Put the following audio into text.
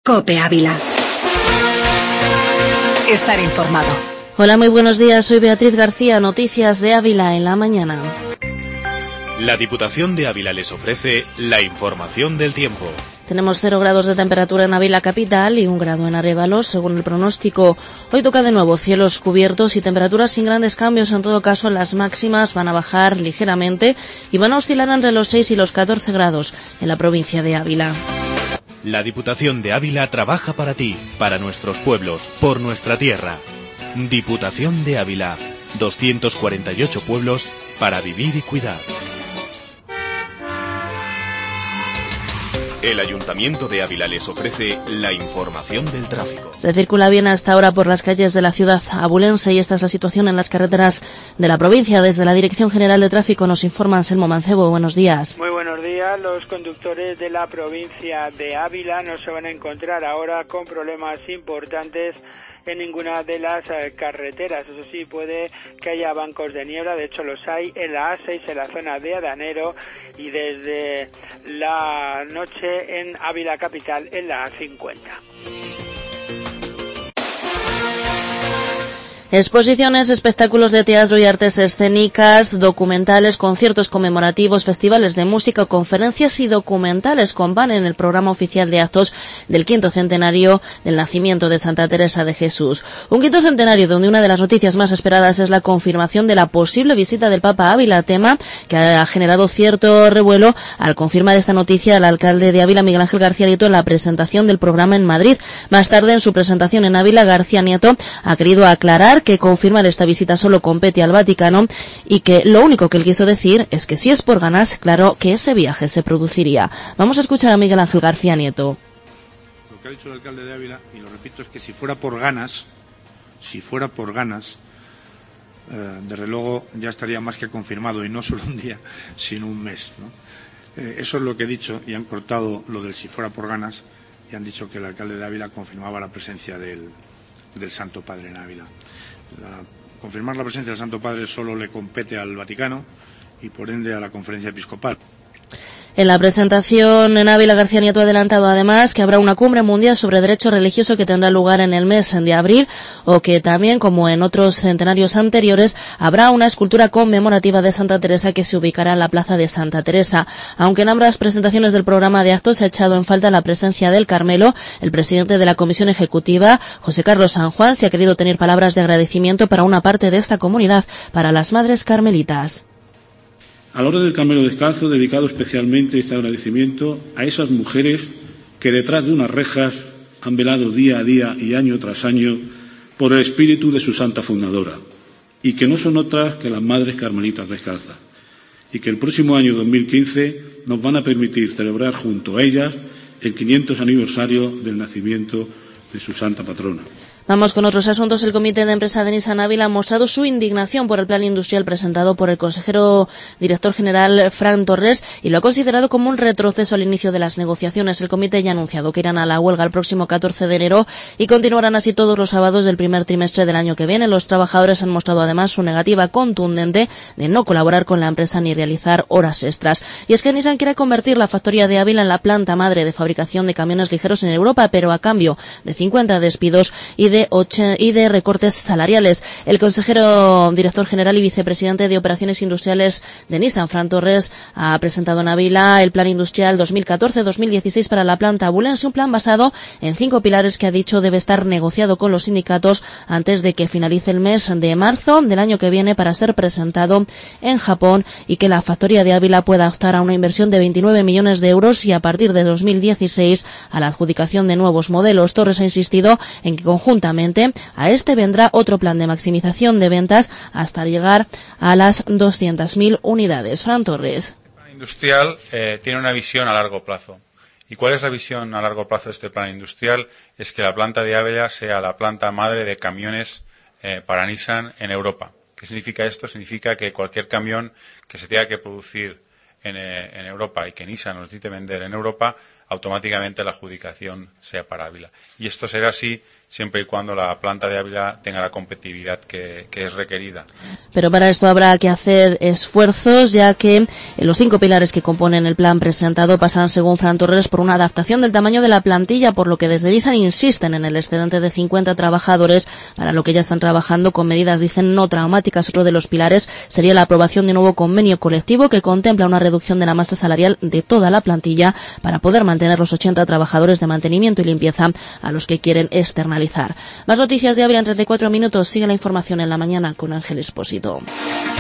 COPE Ávila. Estar informado. Hola, muy buenos días. Soy Beatriz García. Noticias de Ávila en la mañana. La Diputación de Ávila les ofrece la información del tiempo. Tenemos 0 grados de temperatura en Ávila capital y 1 grado en Arévalos, según el pronóstico. Hoy toca de nuevo cielos cubiertos y temperaturas sin grandes cambios. En todo caso, las máximas van a bajar ligeramente y van a oscilar entre los 6 y los 14 grados en la provincia de Ávila. La Diputación de Ávila trabaja para ti, para nuestros pueblos, por nuestra tierra. Diputación de Ávila, 248 pueblos para vivir y cuidar. El Ayuntamiento de Ávila les ofrece la información del tráfico. Se circula bien hasta ahora por las calles de la ciudad abulense y esta es la situación en las carreteras de la provincia. Desde la Dirección General de Tráfico nos informa Anselmo Mancebo. Buenos días. Muy buenos días. Los conductores de la provincia de Ávila no se van a encontrar ahora con problemas importantes en ninguna de las carreteras. Eso sí, puede que haya bancos de niebla, de hecho los hay en la A6 en la zona de Adanero y desde la noche en Ávila capital en la A50. Exposiciones, espectáculos de teatro y artes escénicas, documentales, conciertos conmemorativos, festivales de música, conferencias y documentales compan en el programa oficial de actos del 5º centenario del nacimiento de Santa Teresa de Jesús. Un 5º centenario donde una de las noticias más esperadas es la confirmación de la posible visita del Papa a Ávila, tema que ha generado cierto revuelo al confirmar esta noticia el alcalde de Ávila, Miguel Ángel García Nieto, en la presentación del programa en Madrid. Más tarde, en su presentación en Ávila, García Nieto ha querido aclarar que confirmar esta visita solo compete al Vaticano y que lo único que él quiso decir es que si es por ganas, claro que ese viaje se produciría. Vamos a escuchar a Miguel Ángel García Nieto. Lo que ha dicho el alcalde de Ávila, y lo repito, es que si fuera por ganas, desde luego ya estaría más que confirmado, y no solo un día, sino un mes, ¿no? Eso es lo que he dicho, y han cortado lo del si fuera por ganas, y han dicho que el alcalde de Ávila confirmaba la presencia del Santo Padre en Ávila. Confirmar la presencia del Santo Padre solo le compete al Vaticano y por ende a la Conferencia Episcopal. En la presentación en Ávila, García Nieto ha adelantado además que habrá una cumbre mundial sobre derecho religioso que tendrá lugar en el mes de abril o que también, como en otros centenarios anteriores, habrá una escultura conmemorativa de Santa Teresa que se ubicará en la plaza de Santa Teresa. Aunque en ambas presentaciones del programa de actos se ha echado en falta la presencia del Carmelo, el presidente de la Comisión Ejecutiva, José Carlos San Juan, se ha querido tener palabras de agradecimiento para una parte de esta comunidad, para las madres carmelitas. A la Orden del Carmelo Descalzo, dedicado especialmente este agradecimiento a esas mujeres que detrás de unas rejas han velado día a día y año tras año por el espíritu de su santa fundadora, y que no son otras que las Madres Carmelitas Descalzas, y que el próximo año 2015 nos van a permitir celebrar junto a ellas el 500 aniversario del nacimiento de su santa patrona. Vamos con otros asuntos. El Comité de Empresa de Nissan Ávila ha mostrado su indignación por el plan industrial presentado por el consejero director general Fran Torres y lo ha considerado como un retroceso al inicio de las negociaciones. El comité ya ha anunciado que irán a la huelga el próximo 14 de enero y continuarán así todos los sábados del primer trimestre del año que viene. Los trabajadores han mostrado además su negativa contundente de no colaborar con la empresa ni realizar horas extras. Y es que Nissan quiere convertir la factoría de Ávila en la planta madre de fabricación de camiones ligeros en Europa, pero a cambio de 50 despidos y de recortes salariales. El consejero director general y vicepresidente de Operaciones Industriales de Nissan, Fran Torres, ha presentado en Ávila el plan industrial 2014-2016 para la planta abulense, un plan basado en 5 pilares que ha dicho debe estar negociado con los sindicatos antes de que finalice el mes de marzo del año que viene para ser presentado en Japón y que la factoría de Ávila pueda optar a una inversión de 29 millones de euros y a partir de 2016 a la adjudicación de nuevos modelos. Torres ha insistido en que conjuntamente a este vendrá otro plan de maximización de ventas hasta llegar a las 200.000 unidades. Fran Torres. El plan industrial tiene una visión a largo plazo. ¿Y cuál es la visión a largo plazo de este plan industrial? Es que la planta de Ávila sea la planta madre de camiones para Nissan en Europa. ¿Qué significa esto? Significa que cualquier camión que se tenga que producir en Europa y que Nissan nos necesite vender en Europa, automáticamente la adjudicación sea para Ávila. Y esto será así siempre y cuando la planta de Ávila tenga la competitividad que es requerida. Pero para esto habrá que hacer esfuerzos, ya que los 5 pilares que componen el plan presentado pasan, según Fran Torres, por una adaptación del tamaño de la plantilla, por lo que desde Nissan insisten en el excedente de 50 trabajadores, para lo que ya están trabajando con medidas, dicen, no traumáticas. Otro de los pilares sería la aprobación de un nuevo convenio colectivo que contempla una reducción de la masa salarial de toda la plantilla para poder mantener los 80 trabajadores de mantenimiento y limpieza a los que quieren externalizar. Más noticias de Ávila en 34 minutos. Sigue la información en la mañana con Ángel Expósito.